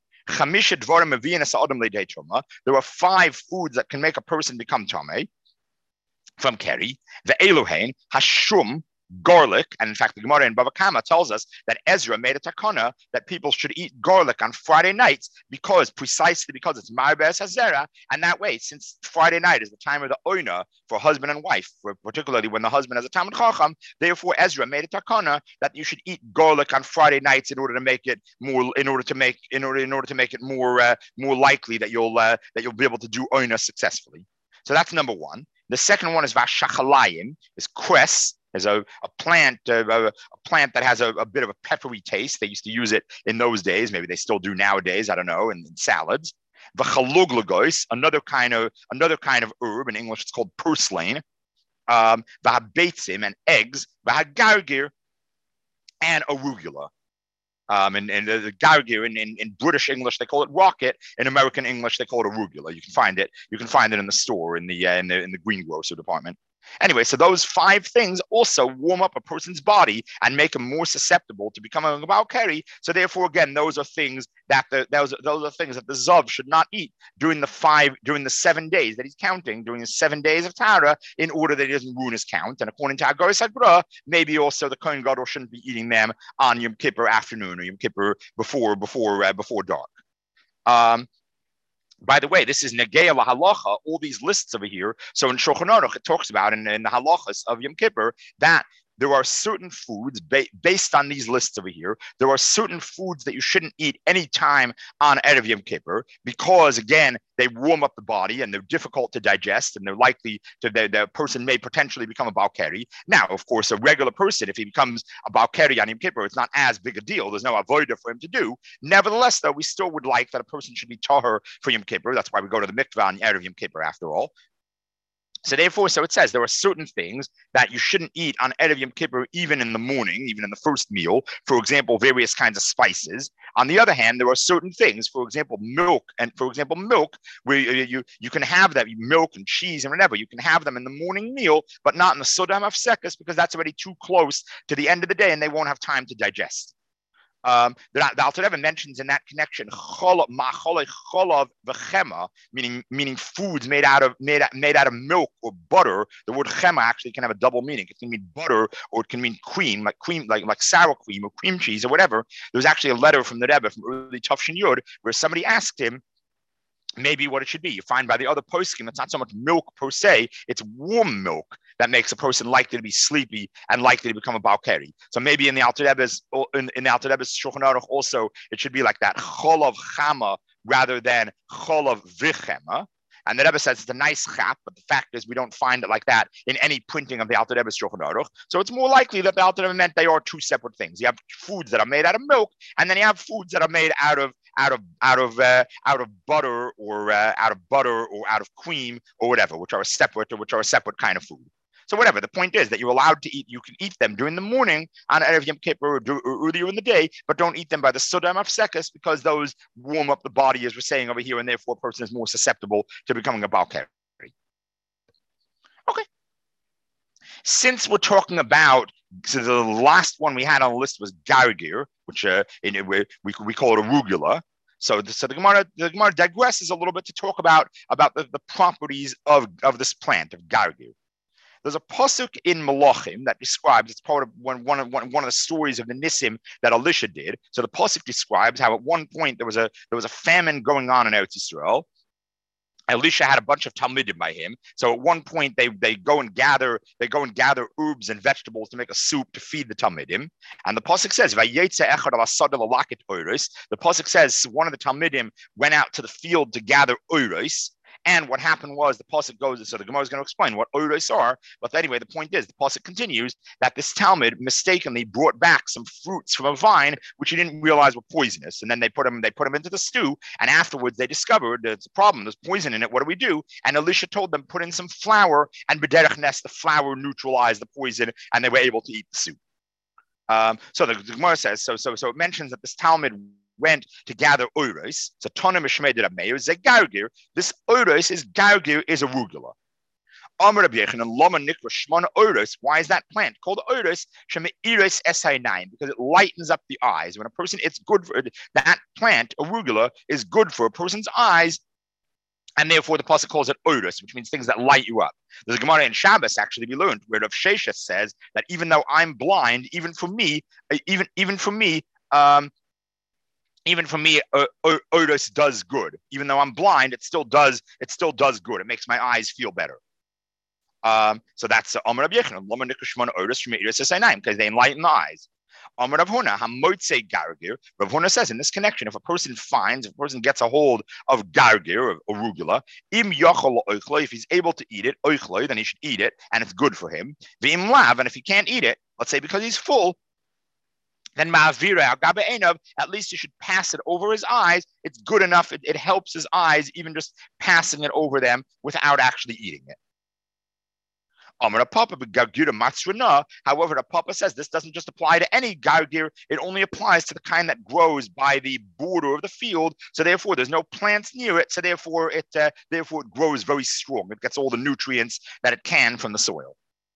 Speaker 1: There are 5 foods that can make a person become tamei from keri. The Elohein, hashum, garlic, and in fact, the Gemara in Bava Kama tells us that Ezra made a takana that people should eat garlic on Friday nights precisely because it's Marbes Hazera, and that way, since Friday night is the time of the oina for husband and wife, particularly when the husband has a Talmud Chacham, therefore Ezra made a takana that you should eat garlic on Friday nights in order to make it more likely that you'll be able to do oina successfully. So that's number one. The second one is vashachalayim, is cress. Is a plant that has a bit of a peppery taste. They used to use it in those days. Maybe they still do nowadays. I don't know. In salads. V'chaluglagois, another kind of herb. In English, it's called purslane. V'habeitzim, and eggs. V'hagargir, and arugula. And the gargir in British English they call it rocket. In American English they call it arugula. You can find it in the store in the greengrocer department. Anyway, so those 5 things also warm up a person's body and make him more susceptible to becoming a balkari. So therefore, again, those are things that the zav should not eat during the 7 days that he's counting, during the 7 days of Tara, in order that he doesn't ruin his count. And according to Hagoy Sagra, maybe also the Kohen Gadol shouldn't be eating them on Yom Kippur afternoon or Yom Kippur before dark. By the way, this is Negea LaHalacha, all these lists over here. So in Shulchan Aruch, it talks about in the halachas of Yom Kippur that there are certain foods based on these lists over here. There are certain foods that you shouldn't eat any time on Erev Yom Kippur because, again, they warm up the body and they're difficult to digest and they're likely to, the person may potentially become a balkari. Now, of course, a regular person, if he becomes a balkari on Yom Kippur, it's not as big a deal. There's no avodah for him to do. Nevertheless, though, we still would like that a person should be tahor for Yom Kippur. That's why we go to the mikvah on Erev Yom Kippur after all. So therefore, so it says there are certain things that you shouldn't eat on Erev Yom Kippur, even in the morning, even in the first meal. For example, various kinds of spices. On the other hand, there are certain things, for example, milk, where you can have that milk and cheese and whatever. You can have them in the morning meal, but not in the Sodam of Sekas because that's already too close to the end of the day, and they won't have time to digest. The Alter Rebbe mentions in that connection cholov v'chema, meaning foods made out of milk or butter. The word chema actually can have a double meaning. It can mean butter or it can mean cream, like sour cream or cream cheese or whatever. There was actually a letter from the Rebbe from early Tafshin Yud where somebody asked him maybe what it should be. You find by the other poskim, it's not so much milk per se, it's warm milk that makes a person likely to be sleepy and likely to become a balkari. So maybe in the Alter Rebbe's Shulchan Aruch also, it should be like that, cholov chama rather than cholov vichema. And the Rebbe says it's a nice chap, but the fact is we don't find it like that in any printing of the Alter Rebbe's Shulchan Aruch. So it's more likely that the Alter Rebbe meant they are two separate things. You have foods that are made out of milk, and then you have foods that are made out of butter or out of cream or whatever, which are a separate kind of food. So whatever, the point is that you're allowed to eat, you can eat them during the morning on Erev Yom Kippur or earlier in the day, but don't eat them by the Sodam Afsekes because those warm up the body, as we're saying over here, and therefore a person is more susceptible to becoming a Balkari. Okay. Since we're talking about, so the last one we had on the list was Gargir, which we call it arugula. So the Gemara digresses a little bit to talk about the properties of this plant, of Gargir. There's a pasuk in Malachim that describes, it's part of one of the stories of the Nissim that Elisha did. So the pasuk describes how at one point there was a famine going on in Eretz Yisrael. Elisha had a bunch of talmidim by him. So at one point they go and gather herbs and vegetables to make a soup to feed the talmidim. And the pasuk says, the pasuk says one of the talmidim went out to the field to gather oiros. And what happened was the pasuk goes, so the Gemara is going to explain what oiros are. But anyway, the point is the pasuk continues that this Talmud mistakenly brought back some fruits from a vine which he didn't realize were poisonous, and then they put them into the stew. And afterwards they discovered there's a problem. There's poison in it. What do we do? And Elisha told them put in some flour, and b'derech nes, the flour neutralized the poison, and they were able to eat the soup. So the Gemara says so it mentions that this Talmud went to gather oiros. So Tana Mishmei Rab Meir is gargir. This oiros is arugula. Amar Rabbi Yochanan Lama Nikra Shmona oiros. Why is that plant called oiros? Shemeiros Esai9, because it lightens up the eyes. When a person, it's good for that plant. Arugula is good for a person's eyes. And therefore, the pasuk calls it oiros, which means things that light you up. There's a Gemara in Shabbos, actually, we learned, where Rav Sheshes says that even though I'm blind, even for me, oiros does good. Even though I'm blind, it still does good. It makes my eyes feel better. So that's Amar Rabbi Yochanan, Lama Nikra Shmona oiros Shemeiros Esai9, because they enlighten the eyes. Amar Rav Huna, Hamotze Gargir. Rav Huna says in this connection, if a person gets a hold of Gargir, of arugula, im yochol oichloi, if he's able to eat it, oichloi, then he should eat it, and it's good for him. V'im lav, and if he can't eat it, let's say because he's full, then ma'avira al gabe einav, at least you should pass it over his eyes. It's good enough. It helps his eyes, even just passing it over them without actually eating it. However, the Papa says this doesn't just apply to any gargir, it only applies to the kind that grows by the border of the field. So therefore, there's no plants near it. So therefore, it grows very strong. It gets all the nutrients that it can from the soil.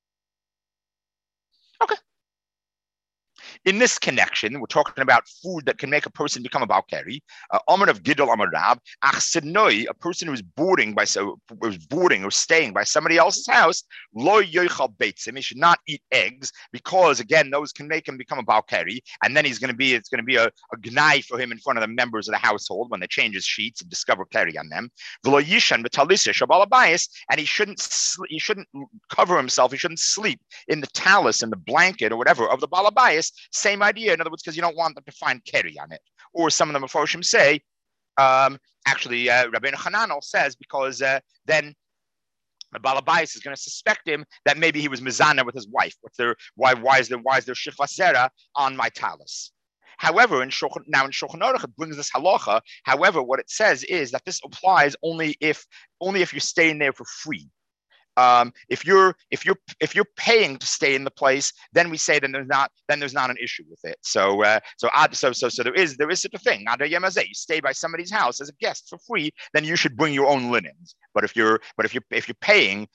Speaker 1: Okay. In this connection, we're talking about food that can make a person become a balkari. Amar of Gidol Amar Rab, Achsenoi, a person who's boarding or staying by somebody else's house, lo yoichal beitzim, he should not eat eggs because again those can make him become a balkari, and then it's going to be a gnai for him in front of the members of the household when they change his sheets and discover keri on them. V'lo yishan b'talisa shabal abayis, and he shouldn't cover himself. He shouldn't sleep in the talus and the blanket or whatever of the balabayis. Same idea, in other words, because you don't want them to find keri on it. Or some of the Mefarshim say, actually, Rabbeinu Hananel says, because then the Balabais is going to suspect him that maybe he was mizana with his wife. Why is there shifas zera on my talus? However, in Shulchan Aruch it brings this halacha. However, what it says is that this applies only if you're staying there for free. If you're paying to stay in the place, then we say then there's not an issue with it. So there is such a thing. You stay by somebody's house as a guest for free, then you should bring your own linens. But if you're paying,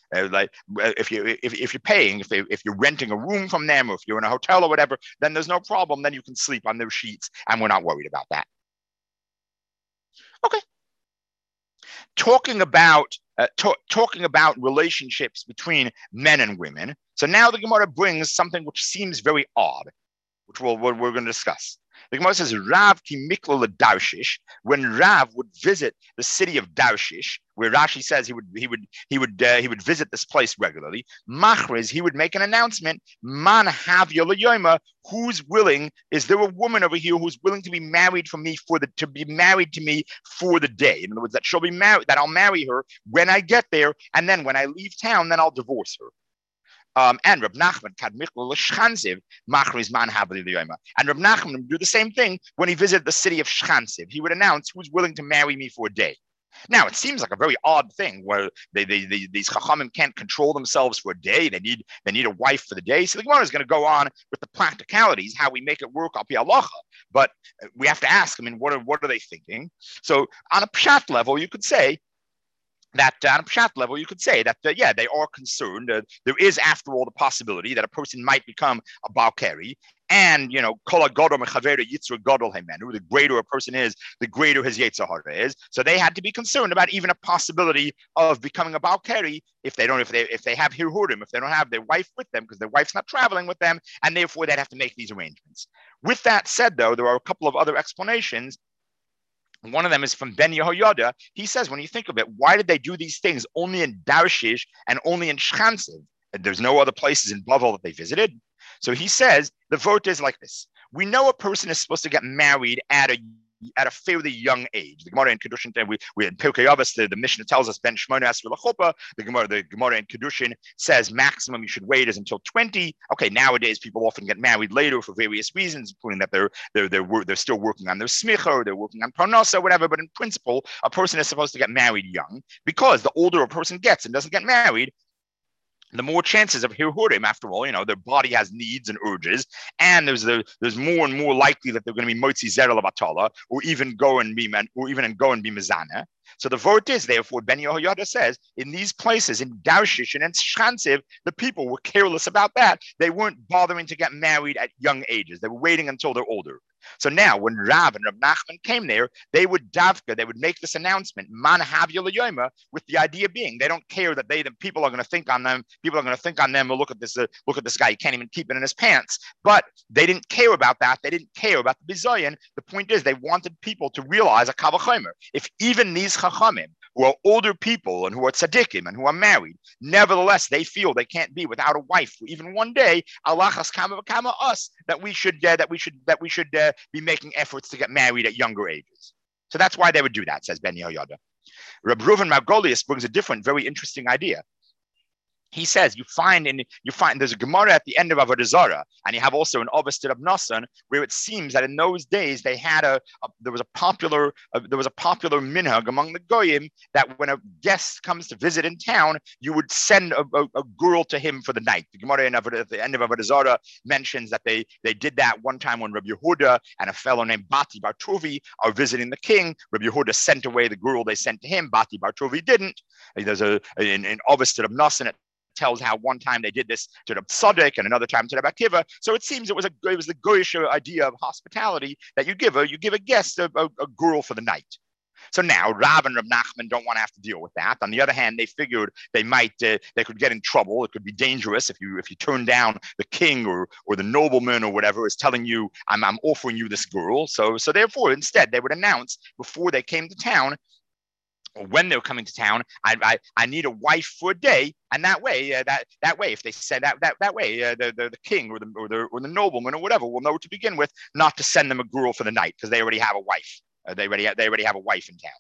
Speaker 1: if you're renting a room from them, or if you're in a hotel or whatever, then there's no problem. Then you can sleep on their sheets, and we're not worried about that. Okay. Talking about relationships between men and women. So now the Gemara brings something which seems very odd, which we're going to discuss. The Gemara says, Rav ki mikla Darshish, when Rav would visit the city of Darshish, where Rashi says he would visit this place regularly, Machriz, he would make an announcement, Man havya l'yoyma, who's willing, is there a woman over here who's willing to be married to me for the day? In other words, that she'll be married, that I'll marry her when I get there, and then when I leave town, then I'll divorce her. And Reb Nachman and Reb Nachman would do the same thing when he visited the city of Shchanziv. He would announce who's willing to marry me for a day. Now, it seems like a very odd thing where these chachamim can't control themselves for a day. They need a wife for the day. So the Gemara is going to go on with the practicalities, how we make it work al pi halacha. But we have to ask, what are they thinking? So on a pshat level, you could say that they are concerned. There is, after all, the possibility that a person might become a balkari, and the greater a person is, the greater his yetzer hara is. So they had to be concerned about even a possibility of becoming a balkari if they have hirhurim, if they don't have their wife with them, because their wife's not traveling with them, and therefore they'd have to make these arrangements. With that said, though, there are a couple of other explanations. One of them is from Ben Yehoyada. He says, when you think of it, why did they do these things only in Darshish and only in Shchanziv? There's no other places in Bavel that they visited. So he says, the vote is like this. We know a person is supposed to get married at a fairly young age. The Gemara in Kedushin, we in Pirkei Avos, the Mishnah tells us Ben Shmona Esrei L'Chuppah. The Gemara in Kedushin says maximum you should wait is until 20. Okay, nowadays people often get married later for various reasons, including that they're still working on their smicha, or they're working on parnasa, whatever. But in principle, a person is supposed to get married young, because the older a person gets and doesn't get married, the more chances of hirhurim. After all, their body has needs and urges, and there's more and more likely that they're going to be motzi zera levatala, or even go and be mezana. So the vote is, therefore, Ben Yehoyada says, in these places, in Darshish and in Shchanziv, the people were careless about that. They weren't bothering to get married at young ages. They were waiting until they're older. So now, when Rav and Reb Nachman came there, they would make this announcement, Man havya l'yoyma, with the idea being they don't care that the people are going to think on them. People are going to think on them. Well, look at this guy. He can't even keep it in his pants. But they didn't care about that. They didn't care about the bizayon. The point is, they wanted people to realize a kal v'chomer. If even these chachamim, who are older people and who are tzaddikim and who are married, nevertheless they feel they can't be without a wife for even one day, Allah has kama v'kama us, that we should be making efforts to get married at younger ages. So that's why they would do that, says Ben Yehoyada. Reb Reuven Margolius brings a different, very interesting idea. He says you find there's a Gemara at the end of Avodah Zarah, and you have also an Avos Reb Nosson, where it seems that in those days they had there was a popular minhag among the goyim that when a guest comes to visit in town, you would send a girl to him for the night. The Gemara at the end of Avodah Zarah mentions that they did that one time when Rabbi Yehuda and a fellow named Bati Bar Tovi are visiting the king. Rabbi Yehuda sent away the girl they sent to him. Bati Bar Tovi didn't. There's in Avos Reb Nosson tells how one time they did this to the Tzaddik and another time to the Akiva. So it seems it was the Goyish idea of hospitality that you give a guest a girl for the night. So now Rav and Reb Nachman don't want to have to deal with that. On the other hand, they figured they could get in trouble. It could be dangerous if you turn down the king or the nobleman or whatever is telling you, I'm offering you this girl. So therefore, instead, they would announce before they came to town, or when they're coming to town, I need a wife for a day, and that way, if they said that way, the king or the nobleman or whatever will know to begin with not to send them a girl for the night, because they already have a wife. They already have a wife in town.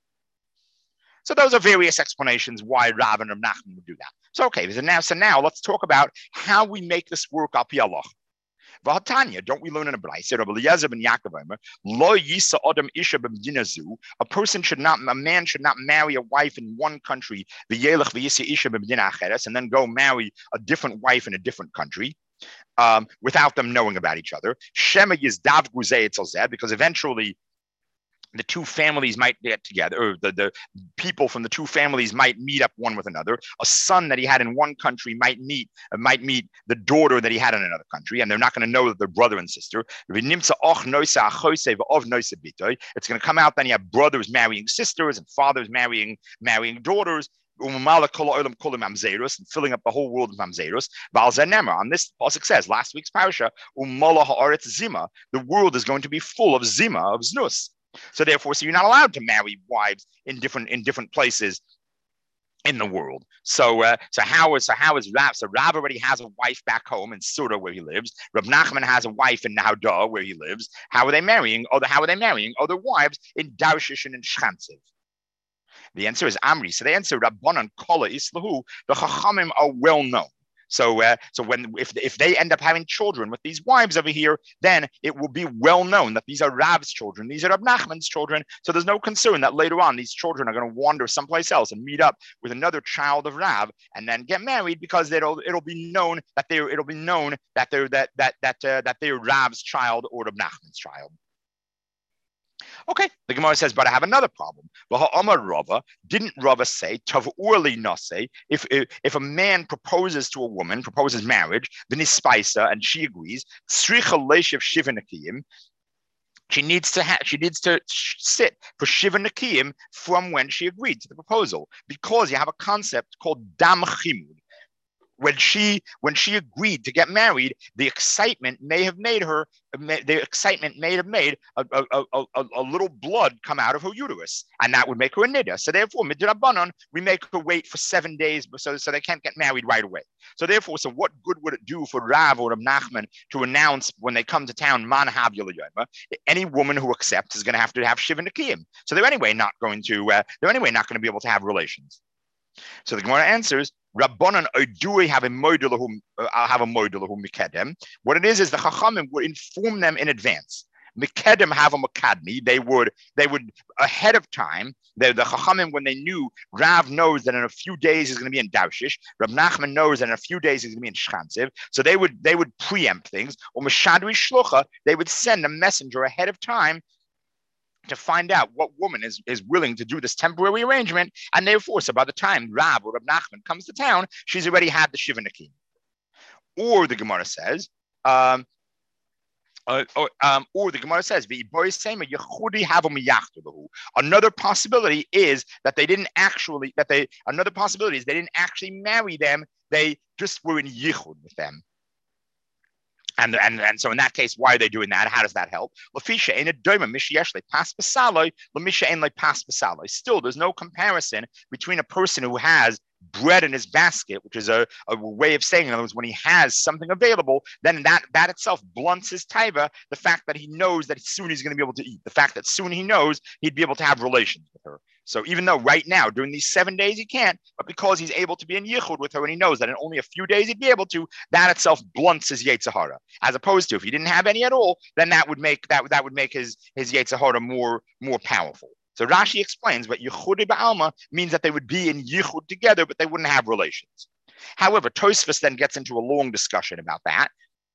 Speaker 1: So those are various explanations why Rav and Reb Nachman would do that. So now let's talk about how we make this work al pi halacha. V'hatanya, don't we learn in a Braisa? Rabbi Eliezer ben Yaakov Omer, Lo yisa adam isha b'medina zu. A man should not marry a wife in one country, v'yelech v'yisa isha b'medina acheres, and then go marry a different wife in a different country. Without them knowing about each other. Shema yizdav guzei etzel zeh, because eventually the two families might get together, or the people from the two families might meet up one with another. A son that he had in one country might meet the daughter that he had in another country, and they're not going to know that they're brother and sister. It's going to come out then you have brothers marrying sisters and fathers marrying daughters. And filling up the whole world of mamzerus. On this, pasuk says last week's parasha, zima. The world is going to be full of zima, of znus. So therefore, you're not allowed to marry wives in different places in the world. So how is Rav? So Rav already has a wife back home in Surah where he lives. Rav Nachman has a wife in Nahda where he lives. How are they marrying other wives in Darshish and in Shchanziv? The answer is Amri. So the answer Rabbanan Kola Islahu. The Chachamim are well known. So if they end up having children with these wives over here, then it will be well known that these are Rav's children, these are Rab Nachman's children. So there's no concern that later on these children are going to wander someplace else and meet up with another child of Rav and then get married, because it'll be known that they're Rav's child or Rab Nachman's child. Okay, the Gemara says, but I have another problem. Didn't Rava say, if a man proposes to a woman, proposes marriage, v'nispaisa, and she agrees, she needs to sit for shiva nakiyim from when she agreed to the proposal, because you have a concept called dam chimud. When she agreed to get married, the excitement may have made a little blood come out of her uterus, and that would make her a nida. So therefore, midrabanan, we make her wait for 7 days so they can't get married right away. So therefore, what good would it do for Rav or Rav Nachman to announce when they come to town, man hav yolayoma? Any woman who accepts is going to have shiva nakiyim. So they're anyway not going to be able to have relations. So the Gemara answers, Rabbanan Oidui have a modular mikedem. What it is the Chachamim would inform them in advance. Mikedem have a makadmi. They would ahead of time. The Chachamim, when they knew Rav knows that in a few days he's going to be in Darshish, Rav Nachman knows that in a few days he's going to be in Shchanziv. So they would preempt things. Or Meshadri Shlucha, they would send a messenger ahead of time to find out what woman is willing to do this temporary arrangement, and therefore, so by the time Rav or Rav Nachman comes to town, she's already had the Shiva Nakim. Or the Gemara says, another possibility is they didn't actually marry them, they just were in yichud with them. And so in that case, why are they doing that? How does that help? Still, there's no comparison between a person who has bread in his basket, which is a way of saying, in other words, when he has something available, then that itself blunts his taiva, the fact that he knows that soon he's going to be able to eat, the fact that soon he knows he'd be able to have relations with her. So even though right now, during these 7 days, he can't, but because he's able to be in yichud with her and he knows that in only a few days he'd be able to, that itself blunts his Yetzer Hara. As opposed to if he didn't have any at all, then that would make his Yetzer Hara more powerful. So Rashi explains, but yichud ba'alma means that they would be in yichud together, but they wouldn't have relations. However, Tosfos then gets into a long discussion about that.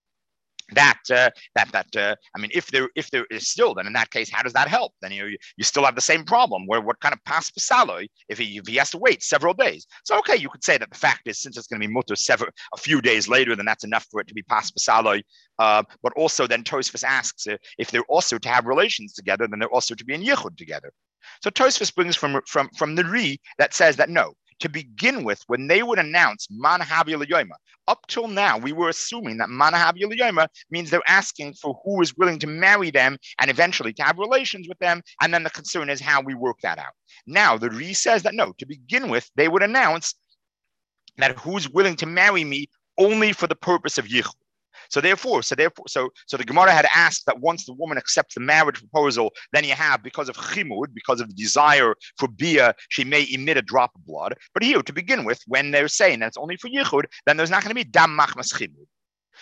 Speaker 1: If there is still, then in that case, how does that help? Then you still have the same problem. Where what kind of pas pasalo if he has to wait several days? So okay, you could say that the fact is, since it's going to be mutter a few days later, then that's enough for it to be pas pasalo. But also then Tosfos asks if they're also to have relations together, then they're also to be in yichud together. So Tosfos brings from the Ri that says that no. To begin with, when they would announce Man Havi L'Yoyma, up till now, we were assuming that Man Havi L'Yoyma means they're asking for who is willing to marry them and eventually to have relations with them. And then the concern is how we work that out. Now, the Ri says that no, to begin with, they would announce that who's willing to marry me only for the purpose of yichud. So the Gemara had asked that once the woman accepts the marriage proposal, then you have, because of chimud, because of the desire for bia, she may emit a drop of blood. But here, to begin with, when they're saying that it's only for yichud, then there's not going to be dam machmas chimud.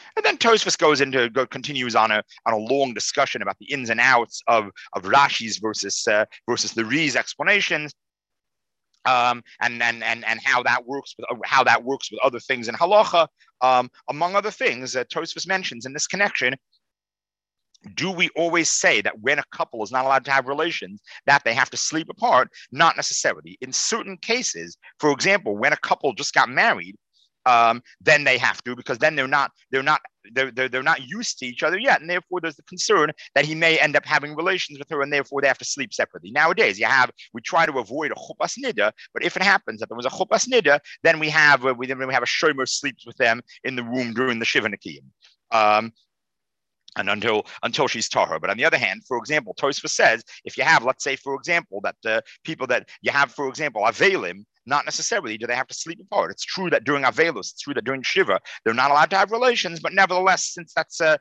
Speaker 1: And then Tosfos continues on a long discussion about the ins and outs of Rashi's versus the Ri's explanations, and how that works with other things in halacha. Among other things, Tosfos mentions in this connection, do we always say that when a couple is not allowed to have relations, that they have to sleep apart? Not necessarily. In certain cases, for example, when a couple just got married, then they have to, because then they're not used to each other yet, and therefore there's the concern that he may end up having relations with her, and therefore they have to sleep separately. Nowadays, we try to avoid a chuppah nida, but if it happens that there was a chuppah nida, then we have a shomer sleeps with them in the room during the shiva nekiyim. And until she's tahor. But on the other hand, for example, Tosfos says, if you have, let's say, for example, that people that you have, for example, avelim, not necessarily do they have to sleep apart. It's true that during avelus, it's true that during shiva, they're not allowed to have relations. But nevertheless, since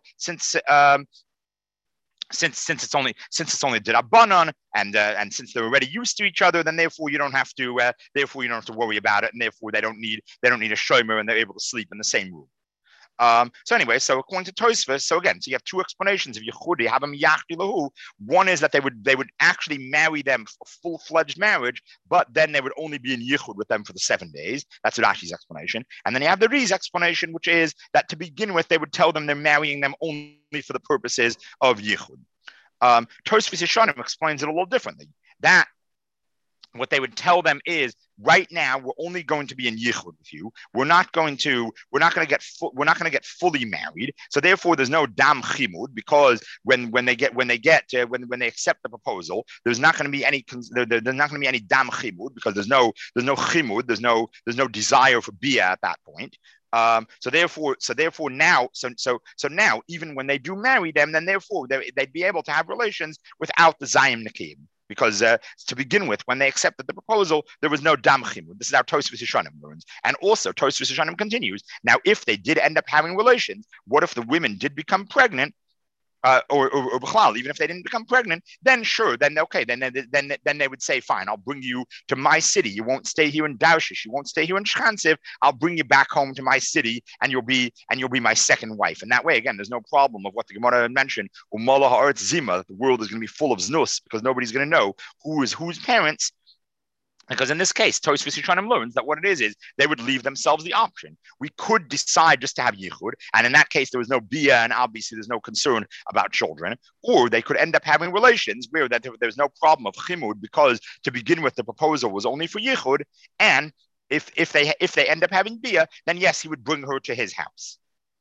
Speaker 1: it's only derabanan, and since they're already used to each other, then therefore you don't have to worry about it, and therefore they don't need a shomer, and they're able to sleep in the same room. So anyway, so according to Tosfos, so you have two explanations of Yechudi, Habam Yachdi Lahu. One is that they would actually marry them for full-fledged marriage, but then they would only be in Yichud with them for the 7 days. That's Rashi's explanation. And then you have the Ri's explanation, which is that to begin with, they would tell them they're marrying them only for the purposes of Yichud. Tosfos Yeshanim explains it a little differently. That what they would tell them is, right now we're only going to be in yichud with you. We're not going to get fully married. So therefore, there's no dam chimud, because when they accept the proposal, there's not going to be any dam chimud, because there's no chimud, there's no desire for bia at that point. So therefore now even when they do marry them, then therefore they'd be able to have relations without the zayim nakim. Because to begin with, when they accepted the proposal, there was no dam chimud. This is how Tosfos Yeshanim learns. And also, Tosfos Yeshanim continues. Now, if they did end up having relations, what if the women did become pregnant? Or even if they didn't become pregnant, then sure, then okay, then they would say, fine, I'll bring you to my city. You won't stay here in Daushish. You won't stay here in Shchansiv. I'll bring you back home to my city, and you'll be my second wife. And that way, again, there's no problem of what the Gemara mentioned. U'mala ha'aretz zima, the world is going to be full of znus, because nobody's going to know who is whose parents. Because in this case, Tosfos Yeshanim learns that what it is they would leave themselves the option. We could decide just to have yichud, and in that case, there was no bia, and obviously there's no concern about children. Or they could end up having relations where there's no problem of chimud, because to begin with, the proposal was only for yichud, and if they end up having bia, then yes, he would bring her to his house.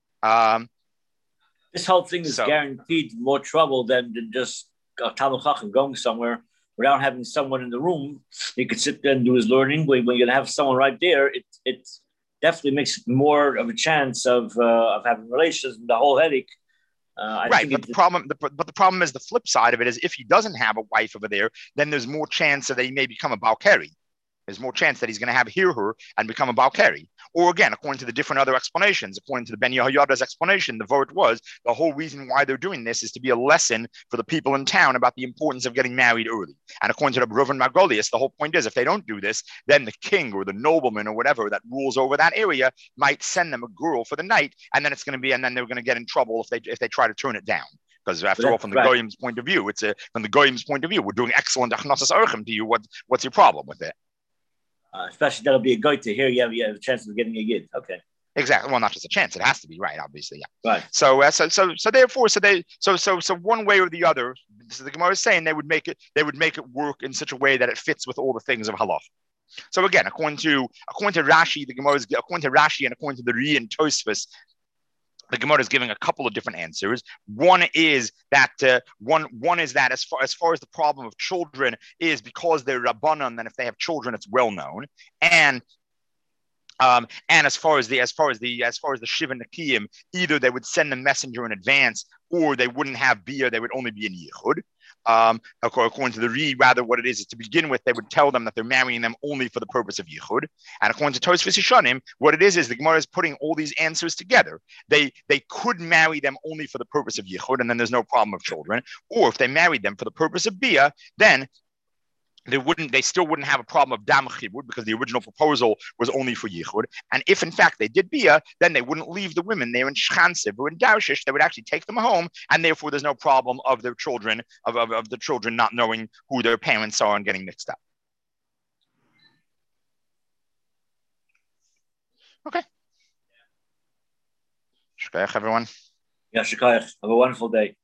Speaker 2: This whole thing is guaranteed more trouble than just a Talmud Chacham going somewhere without having someone in the room. He could sit there and do his learning. When you're going to have someone right there, it definitely makes more of a chance of having relations and the whole headache.
Speaker 1: Right, but the problem is, the flip side of it is, if he doesn't have a wife over there, then there's more chance that he may become a Balkari. There's more chance that he's going to hear her and become a Balkari. Or again, according to the different other explanations, according to the Ben Yehoyada's explanation, the vote was the whole reason why they're doing this is to be a lesson for the people in town about the importance of getting married early. And according to the Reuven Margolius, the whole point is, if they don't do this, then the king or the nobleman or whatever that rules over that area might send them a girl for the night, and then they're going to get in trouble if they try to turn it down. Because after all, from the Goyim's point of view, we're doing excellent achnasas orchim to you. What's your problem with it?
Speaker 2: Especially that'll be a good to hear. You have a chance of getting a yid. Okay.
Speaker 1: Exactly. Well, not just a chance; it has to be right. Obviously, yeah.
Speaker 2: Right.
Speaker 1: So one way or the other, so the Gemara is saying they would make it work in such a way that it fits with all the things of halach. So again, according to Rashi, the Gemara is according to Rashi and according to the Ri and Tosfos, the Gemara is giving a couple of different answers. One is that as far as the problem of children is, because they're rabbanon, then if they have children, it's well known. And as far as the shiva nekiyim, either they would send the messenger in advance, or they wouldn't have bia; they would only be in yichud. According to the Ri, rather, what it is to begin with, they would tell them that they're marrying them only for the purpose of yichud. And according to Tosfos Yeshanim, what it is the Gemara is putting all these answers together. They could marry them only for the purpose of yichud, and then there's no problem of children. Or if they married them for the purpose of bia, then they still wouldn't have a problem of dam chibud because the original proposal was only for yichud. And if in fact they did bia, then they wouldn't leave the women there in shchansiv or in daushish. They would actually take them home, and therefore there's no problem of their children of the children not knowing who their parents are and getting mixed up. Okay. Shkayach, everyone.
Speaker 2: Yeah, shkayach. Have a wonderful day.